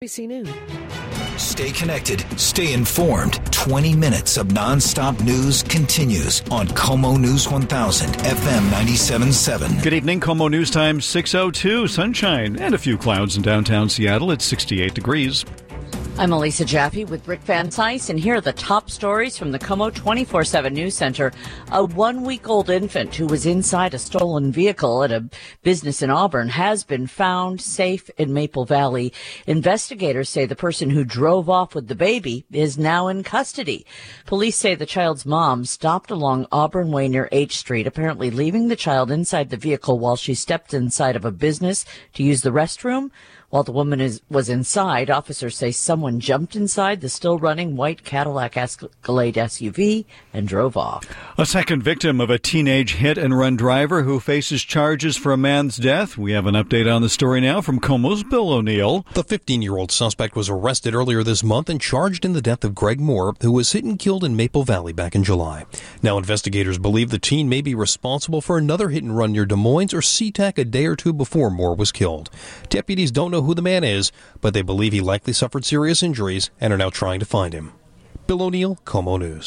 ABC News. Stay connected, stay informed. 20 minutes of nonstop news continues on KOMO News 1000, FM 97.7. Good evening, KOMO News Time 6:02. Sunshine and a few clouds in downtown Seattle. It's 68 degrees. I'm Elisa Jaffe with Rick Van Tice, and here are the top stories from the KOMO 24/7 News Center. A 1-week-old infant who was inside a stolen vehicle at a business in Auburn has been found safe in Maple Valley. Investigators say the person who drove off with the baby is now in custody. Police say the child's mom stopped along Auburn Way near H Street, apparently leaving the child inside the vehicle while she stepped inside of a business to use the restroom. While the woman was inside, officers say someone jumped inside the still-running white Cadillac Escalade SUV and drove off. A second victim of a teenage hit-and-run driver who faces charges for a man's death. We have an update on the story now from KOMO's Bill O'Neill. The 15-year-old suspect was arrested earlier this month and charged in the death of Greg Moore, who was hit and killed in Maple Valley back in July. Now investigators believe the teen may be responsible for another hit-and-run near Des Moines or SeaTac a day or two before Moore was killed. Deputies don't know who the man is, but they believe he likely suffered serious injuries and are now trying to find him. Bill O'Neill, KOMO News.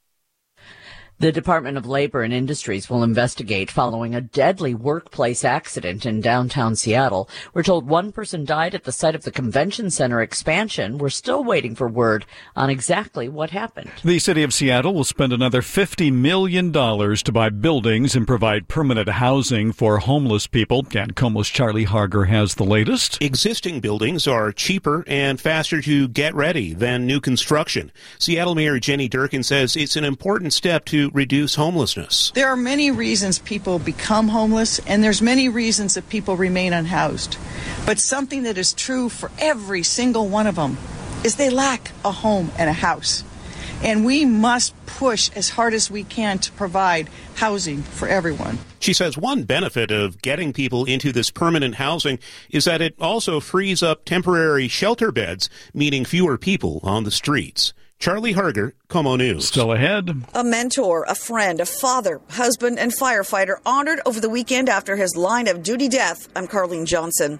The Department of Labor and Industries will investigate following a deadly workplace accident in downtown Seattle. We're told one person died at the site of the convention center expansion. We're still waiting for word on exactly what happened. The city of Seattle will spend another $50 million to buy buildings and provide permanent housing for homeless people. And KOMO's Charlie Harger has the latest. Existing buildings are cheaper and faster to get ready than new construction. Seattle Mayor Jenny Durkin says it's an important step to reduce homelessness. There are many reasons people become homeless, and there's many reasons that people remain unhoused. But something that is true for every single one of them is they lack a home and a house. And we must push as hard as we can to provide housing for everyone. She says one benefit of getting people into this permanent housing is that it also frees up temporary shelter beds, meaning fewer people on the streets. Charlie Harger, KOMO News. Still ahead. A mentor, a friend, a father, husband, and firefighter honored over the weekend after his line of duty death. I'm Carlene Johnson.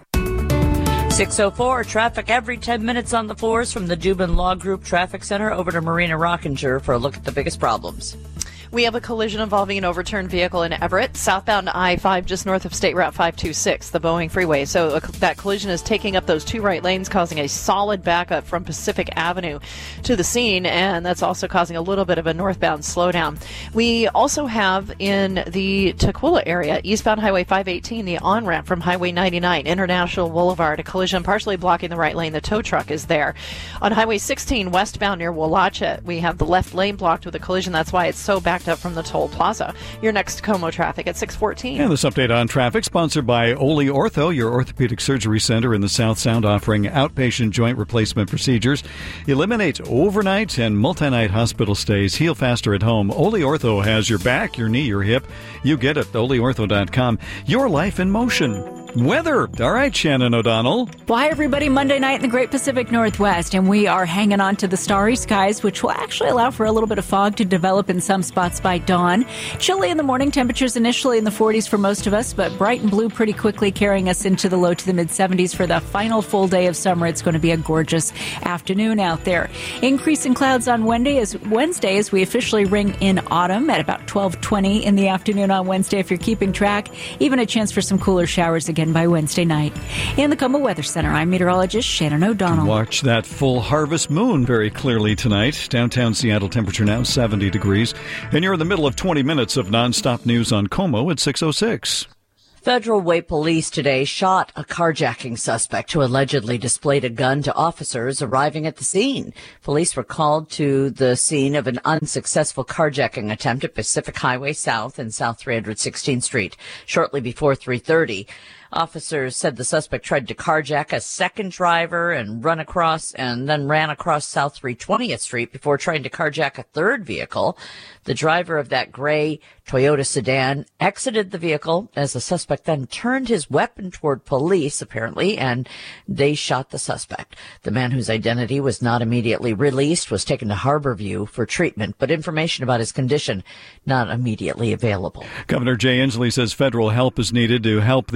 6:04, traffic every 10 minutes on the 4s from the Dubin Law Group Traffic Center over to Marina Rockinger for a look at the biggest problems. We have a collision involving an overturned vehicle in Everett, southbound I-5 just north of State Route 526, the Boeing Freeway. So that collision is taking up those two right lanes, causing a solid backup from Pacific Avenue to the scene, and that's also causing a little bit of a northbound slowdown. We also have in the Tukwila area, eastbound Highway 518, the on-ramp from Highway 99, International Boulevard, a collision partially blocking the right lane. The tow truck is there. On Highway 16, westbound near Wallachia, we have the left lane blocked with a collision. That's why it's so backed up from the toll plaza. Your next KOMO traffic at 6:14. And this update on traffic sponsored by Ole Ortho, your orthopedic surgery center in the South Sound, offering outpatient joint replacement procedures. Eliminate overnight and multi-night hospital stays. Heal faster at home. Ole Ortho has your back, your knee, your hip. You get it. OleOrtho.com. Your life in motion. Weather. All right, Shannon O'Donnell. Well, hi, everybody. Monday night in the Great Pacific Northwest, and we are hanging on to the starry skies, which will actually allow for a little bit of fog to develop in some spots by dawn. Chilly in the morning, temperatures initially in the 40s for most of us, but bright and blue pretty quickly, carrying us into the low to the mid-70s for the final full day of summer. It's going to be a gorgeous afternoon out there. Increase in clouds on Wednesday as we officially ring in autumn at about 12:20 in the afternoon on Wednesday, if you're keeping track. Even a chance for some cooler showers again by Wednesday night. In the KOMO Weather Center, I'm meteorologist Shannon O'Donnell. Watch that full harvest moon very clearly tonight. Downtown Seattle, temperature now 70 degrees. And you're in the middle of 20 minutes of nonstop news on KOMO at 6:06. Federal Way Police today shot a carjacking suspect who allegedly displayed a gun to officers arriving at the scene. Police were called to the scene of an unsuccessful carjacking attempt at Pacific Highway South and South 316th Street shortly before 3:30. Officers said the suspect tried to carjack a second driver and then ran across South 320th Street before trying to carjack a third vehicle. The driver of that gray Toyota sedan exited the vehicle as the suspect then turned his weapon toward police, apparently, and they shot the suspect. The man, whose identity was not immediately released, was taken to Harborview for treatment, but information about his condition not immediately available. Governor Jay Inslee says federal help is needed to help the state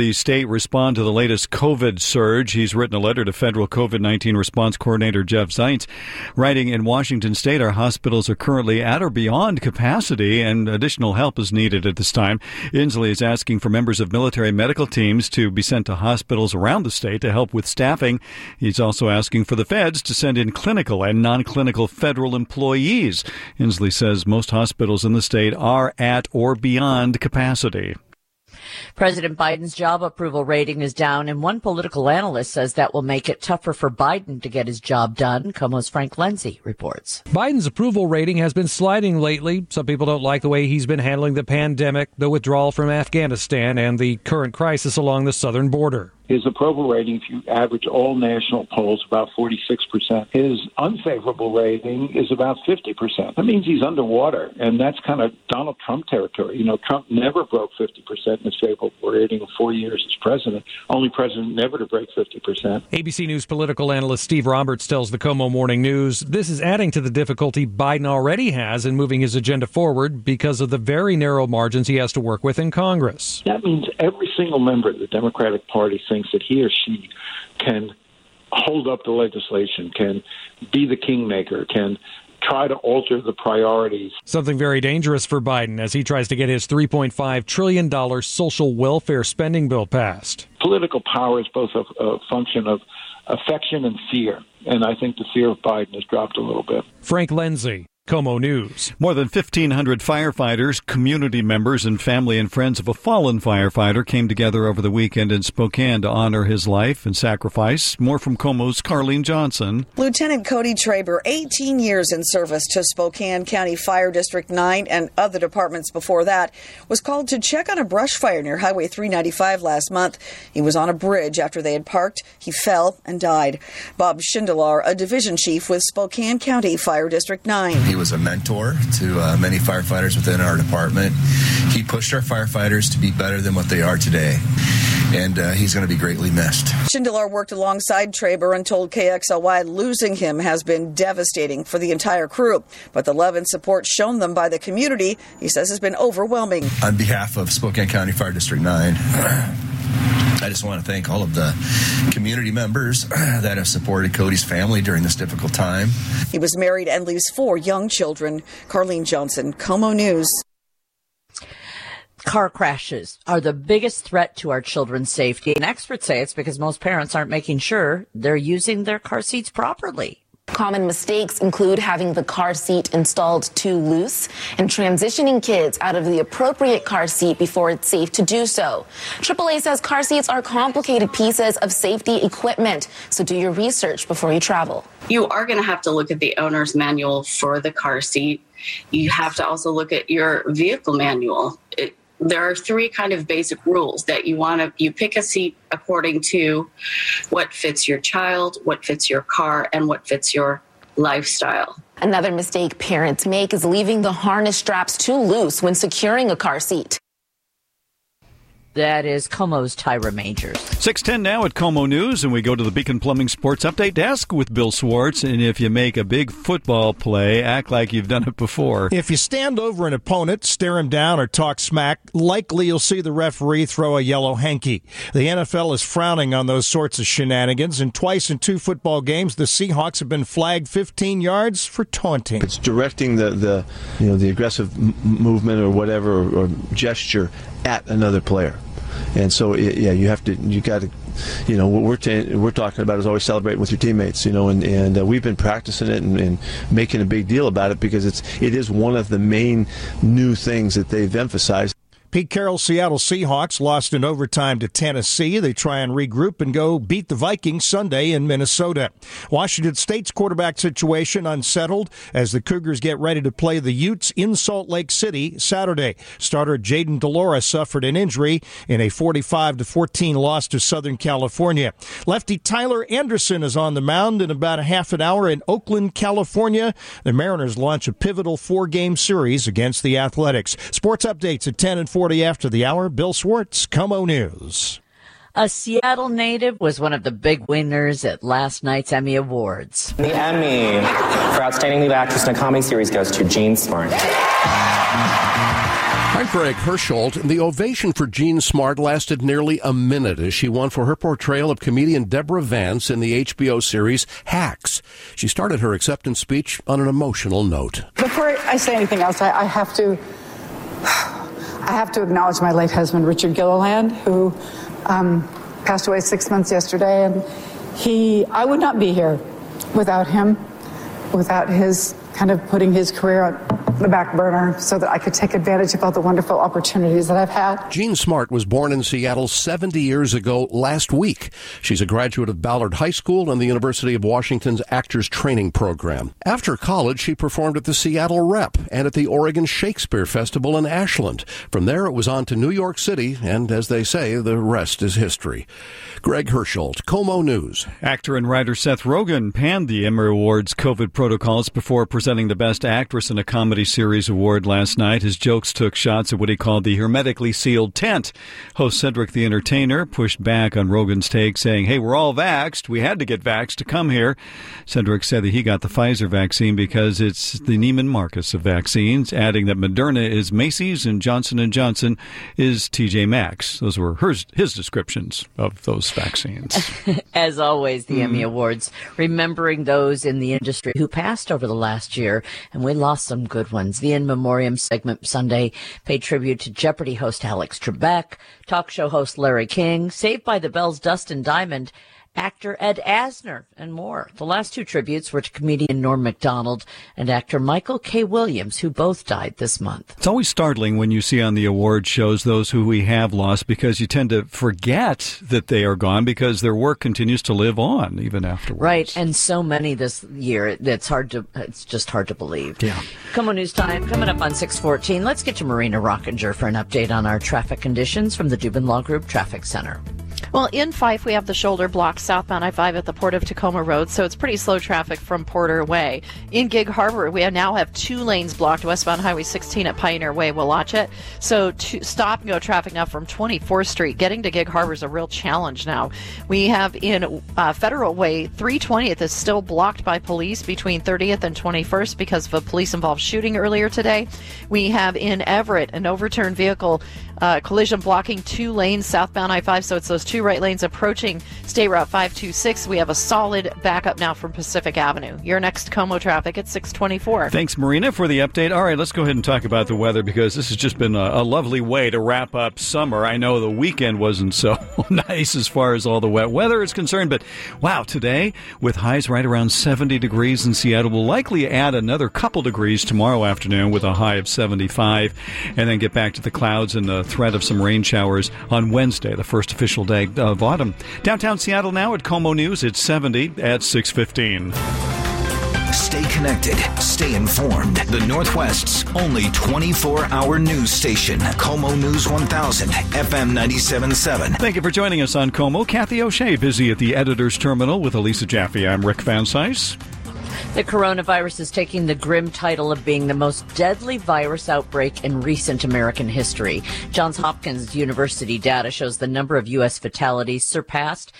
respond to the latest COVID surge. He's written a letter to federal COVID-19 response coordinator Jeff Zients, writing, in Washington state, our hospitals are currently at or beyond capacity and additional help is needed at this time. Inslee is asking for members of military medical teams to be sent to hospitals around the state to help with staffing. He's also asking for the feds to send in clinical and non-clinical federal employees. Inslee says most hospitals in the state are at or beyond capacity. President Biden's job approval rating is down, and one political analyst says that will make it tougher for Biden to get his job done. KOMO's Frank Lindsay reports. Biden's approval rating has been sliding lately. Some people don't like the way he's been handling the pandemic, the withdrawal from Afghanistan, and the current crisis along the southern border. His approval rating, if you average all national polls, about 46%. His unfavorable rating is about 50%. That means he's underwater, and that's kind of Donald Trump territory. You know, Trump never broke 50% in his favorable rating in 4 years as president. Only president never to break 50%. ABC News political analyst Steve Roberts tells the KOMO Morning News this is adding to the difficulty Biden already has in moving his agenda forward because of the very narrow margins he has to work with in Congress. That means every single member of the Democratic Party thinks that he or she can hold up the legislation, can be the kingmaker, can try to alter the priorities. Something very dangerous for Biden as he tries to get his $3.5 trillion social welfare spending bill passed. Political power is both a function of affection and fear, and I think the fear of Biden has dropped a little bit. Frank Lindsay, KOMO News. More than 1,500 firefighters, community members, and family and friends of a fallen firefighter came together over the weekend in Spokane to honor his life and sacrifice. More from KOMO's Carlene Johnson. Lieutenant Cody Traber, 18 years in service to Spokane County Fire District 9 and other departments before that, was called to check on a brush fire near Highway 395 last month. He was on a bridge after they had parked. He fell and died. Bob Schindler, a division chief with Spokane County Fire District 9. He was a mentor to many firefighters within our department. He pushed our firefighters to be better than what they are today, and he's going to be greatly missed. Schindler worked alongside Traber and told KXLY losing him has been devastating for the entire crew, but the love and support shown them by the community, he says, has been overwhelming. On behalf of Spokane County Fire District 9, I just want to thank all of the community members that have supported Cody's family during this difficult time. He was married and leaves 4 young children. Carlene Johnson, KOMO News. Car crashes are the biggest threat to our children's safety, and experts say it's because most parents aren't making sure they're using their car seats properly. Common mistakes include having the car seat installed too loose and transitioning kids out of the appropriate car seat before it's safe to do so. AAA says car seats are complicated pieces of safety equipment, so do your research before you travel. You are going to have to look at the owner's manual for the car seat. You have to also look at your vehicle manual. There are 3 kind of basic rules that you pick a seat according to what fits your child, what fits your car, and what fits your lifestyle. Another mistake parents make is leaving the harness straps too loose when securing a car seat. That is KOMO's Tyra Majors. 6:10 now at KOMO News, and we go to the Beacon Plumbing Sports Update Desk with Bill Swartz. And if you make a big football play, act like you've done it before. If you stand over an opponent, stare him down, or talk smack, likely you'll see the referee throw a yellow hanky. The NFL is frowning on those sorts of shenanigans, and twice in 2 football games, the Seahawks have been flagged 15 yards for taunting. It's directing the aggressive movement or whatever or gesture at another player. And so, you got to, what we're talking about is always celebrating with your teammates, and we've been practicing it and making a big deal about it because it is one of the main new things that they've emphasized. Pete Carroll's Seattle Seahawks lost in overtime to Tennessee. They try and regroup and go beat the Vikings Sunday in Minnesota. Washington State's quarterback situation unsettled as the Cougars get ready to play the Utes in Salt Lake City Saturday. Starter Jaden Delora suffered an injury in a 45-14 loss to Southern California. Lefty Tyler Anderson is on the mound in about a half an hour in Oakland, California. The Mariners launch a pivotal 4-game series against the Athletics. Sports updates at 10:40 after the hour. Bill Swartz, KOMO News. A Seattle native was one of the big winners at last night's Emmy Awards. The Emmy for Outstanding Lead Actress in a Comedy Series goes to Jean Smart. I'm Greg Hersholt, and the ovation for Jean Smart lasted nearly a minute as she won for her portrayal of comedian Deborah Vance in the HBO series Hacks. She started her acceptance speech on an emotional note. Before I say anything else, I have to acknowledge my late husband, Richard Gilliland, who passed away 6 months yesterday, and I would not be here without him, without his kind of putting his career on the back burner so that I could take advantage of all the wonderful opportunities that I've had. Jean Smart was born in Seattle 70 years ago last week. She's a graduate of Ballard High School and the University of Washington's Actors Training Program. After college, she performed at the Seattle Rep and at the Oregon Shakespeare Festival in Ashland. From there, it was on to New York City, and as they say, the rest is history. Greg Hersholt, KOMO News. Actor and writer Seth Rogen panned the Emmy Awards COVID protocols before presenting the Best Actress in a Comedy Series award last night. His jokes took shots at what he called the hermetically sealed tent. Host Cedric the Entertainer pushed back on Rogen's take, saying, "Hey, we're all vaxxed. We had to get vaxxed to come here." Cedric said that he got the Pfizer vaccine because it's the Neiman Marcus of vaccines, adding that Moderna is Macy's and Johnson & Johnson is TJ Maxx. Those were his descriptions of those vaccines. As always, the Emmy Awards, remembering those in the industry who passed over the last year, and we lost some good ones. The In Memoriam segment Sunday paid tribute to Jeopardy host Alex Trebek, talk show host Larry King, Saved by the Bell's Dustin Diamond, actor Ed Asner, and more. The last two tributes were to comedian Norm Macdonald and actor Michael K. Williams, who both died this month. It's always startling when you see on the award shows those who we have lost, because you tend to forget that they are gone because their work continues to live on even afterwards. Right, and so many this year, it's just hard to believe. Yeah. KOMO News Time coming up on 6:14. Let's get to Marina Rockinger for an update on our traffic conditions from the Dubin Law Group Traffic Center. Well, in Fife, we have the shoulder block southbound I-5 at the Port of Tacoma Road, so it's pretty slow traffic from Porter Way. In Gig Harbor, we now have 2 lanes blocked westbound Highway 16 at Pioneer Way, Willachet. So stop and go traffic now from 24th Street. Getting to Gig Harbor is a real challenge now. We have in Federal Way, 320th is still blocked by police between 30th and 21st because of a police-involved shooting earlier today. We have in Everett an overturned vehicle collision blocking 2 lanes southbound I-5, so it's those 2 right lanes approaching State Route 526. We have a solid backup now from Pacific Avenue. Your next KOMO traffic at 6:24. Thanks, Marina, for the update. All right, let's go ahead and talk about the weather, because this has just been a lovely way to wrap up summer. I know the weekend wasn't so nice as far as all the wet weather is concerned, but wow, today with highs right around 70 degrees in Seattle, we'll likely add another couple degrees tomorrow afternoon with a high of 75, and then get back to the clouds and the threat of some rain showers on Wednesday, the first official day of autumn. Downtown Seattle now at KOMO News, it's 70 at 6:15. Stay connected. Stay informed. The Northwest's only 24-hour news station. KOMO News 1000, FM 97.7. Thank you for joining us on KOMO. Kathy O'Shea busy at the editor's terminal with Elisa Jaffe. I'm Rick Van Cise. The coronavirus is taking the grim title of being the most deadly virus outbreak in recent American history. Johns Hopkins University data shows the number of U.S. fatalities surpassed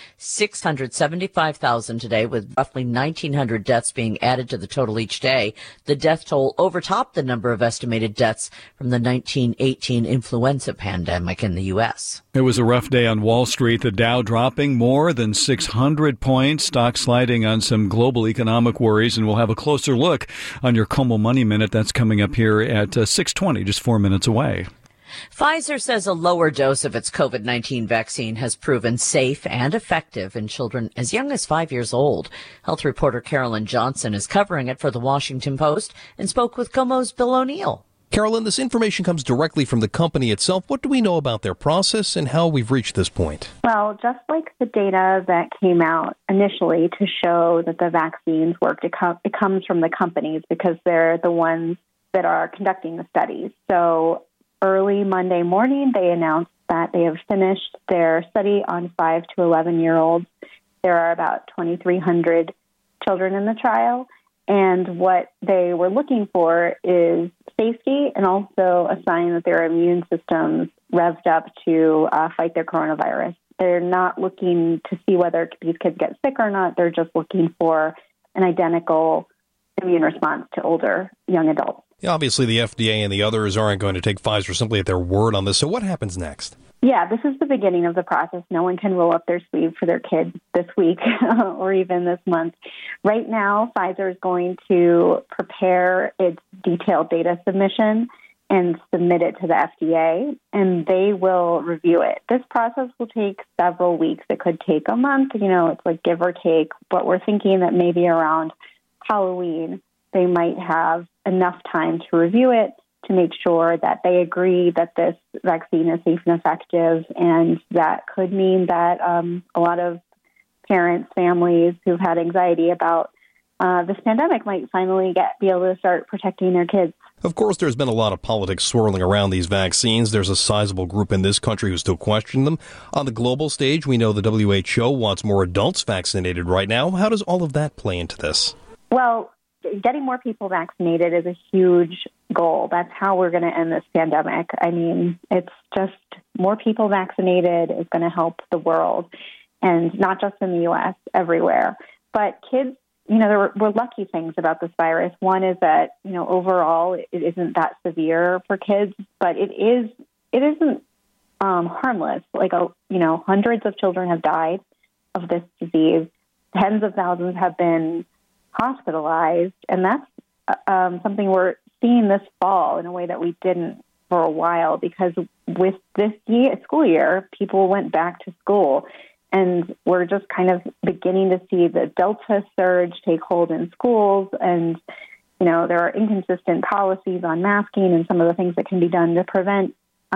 675,000 today, with roughly 1,900 deaths being added to the total each day. The death toll overtopped the number of estimated deaths from the 1918 influenza pandemic in the U.S. It was a rough day on Wall Street. The Dow dropping more than 600 points, stock sliding on some global economic worries, and we'll have a closer look on your KOMO Money Minute. That's coming up here at 6:20, just 4 minutes away. Pfizer says a lower dose of its COVID-19 vaccine has proven safe and effective in children as young as 5 years old. Health reporter Carolyn Johnson is covering it for The Washington Post and spoke with KOMO's Bill O'Neill. Carolyn, this information comes directly from the company itself. What do we know about their process and how we've reached this point? Well, just like the data that came out initially to show that the vaccines worked, it comes from the companies because they're the ones that are conducting the studies. So early Monday morning, they announced that they have finished their study on 5 to 11-year-olds. There are about 2,300 children in the trial. And what they were looking for is safety and also a sign that their immune system's revved up to fight their coronavirus. They're not looking to see whether these kids get sick or not. They're just looking for an identical immune response to older young adults. Yeah, obviously, the FDA and the others aren't going to take Pfizer simply at their word on this. So what happens next? Yeah, this is the beginning of the process. No one can roll up their sleeve for their kids this week or even this month. Right now, Pfizer is going to prepare its detailed data submission and submit it to the FDA, and they will review it. This process will take several weeks. It could take a month. It's like give or take, but we're thinking that maybe around Halloween, they might have enough time to review it to make sure that they agree that this vaccine is safe and effective. And that could mean that a lot of parents, families who've had anxiety about this pandemic might finally be able to start protecting their kids. Of course, there's been a lot of politics swirling around these vaccines. There's a sizable group in this country who still question them. On the global stage, we know the WHO wants more adults vaccinated right now. How does all of that play into this? Well, getting more people vaccinated is a huge goal. That's how we're going to end this pandemic. I mean, it's just more people vaccinated is going to help the world, and not just in the U.S., everywhere. But kids, there were lucky things about this virus. One is that, overall it isn't that severe for kids, but it isn't harmless. Like, hundreds of children have died of this disease. Tens of thousands have been hospitalized, and that's something we're seeing this fall in a way that we didn't for a while, because with this school year, people went back to school, and we're just kind of beginning to see the Delta surge take hold in schools, and there are inconsistent policies on masking and some of the things that can be done to prevent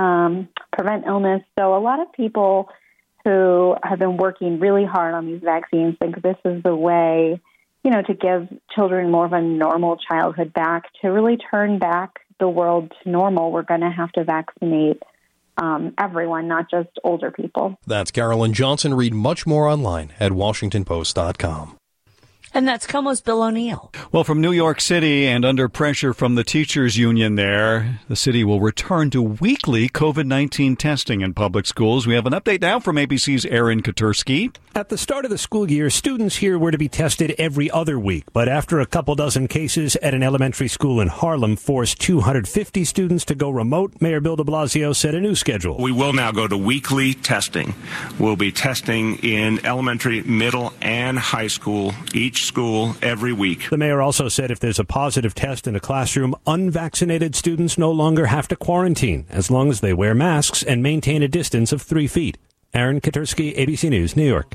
illness. So a lot of people who have been working really hard on these vaccines think this is the way to give children more of a normal childhood back, to really turn back the world to normal. We're going to have to vaccinate everyone, not just older people. That's Carolyn Johnson. Read much more online at WashingtonPost.com. And that's KOMO's Bill O'Neill. Well, from New York City and under pressure from the teachers union there, the city will return to weekly COVID-19 testing in public schools. We have an update now from ABC's Aaron Katursky. At the start of the school year, students here were to be tested every other week. But after a couple dozen cases at an elementary school in Harlem forced 250 students to go remote, Mayor Bill de Blasio set a new schedule. We will now go to weekly testing. We'll be testing in elementary, middle, and high school, each school every week. The mayor also said if there's a positive test in a classroom, unvaccinated students no longer have to quarantine as long as they wear masks and maintain a distance of 3 feet. Aaron Katursky, ABC News, New York.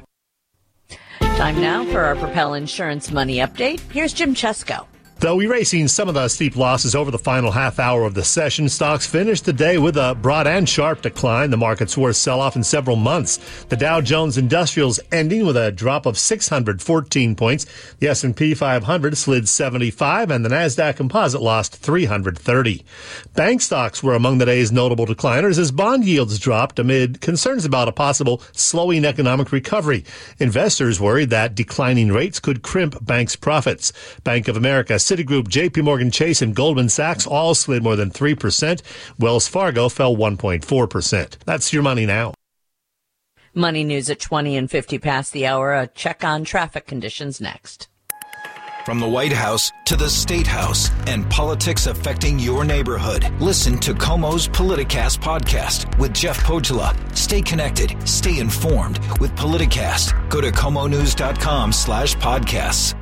Time now for our Propel Insurance Money Update. Here's Jim Chesko. Though erasing some of the steep losses over the final half hour of the session, stocks finished the day with a broad and sharp decline, the market's worst sell-off in several months. The Dow Jones Industrials ending with a drop of 614 points. The S&P 500 slid 75, and the Nasdaq Composite lost 330. Bank stocks were among the day's notable decliners as bond yields dropped amid concerns about a possible slowing economic recovery. Investors worried that declining rates could crimp banks' profits. Bank of America, Citigroup, JP Morgan Chase, and Goldman Sachs all slid more than 3%. Wells Fargo fell 1.4%. That's your money now. Money news at 20 and 50 past the hour. A check on traffic conditions next. From the White House to the State House and politics affecting your neighborhood. Listen to KOMO's Politicast podcast with Jeff Pogela. Stay connected. Stay informed with Politicast. Go to KOMOnews.com/podcasts.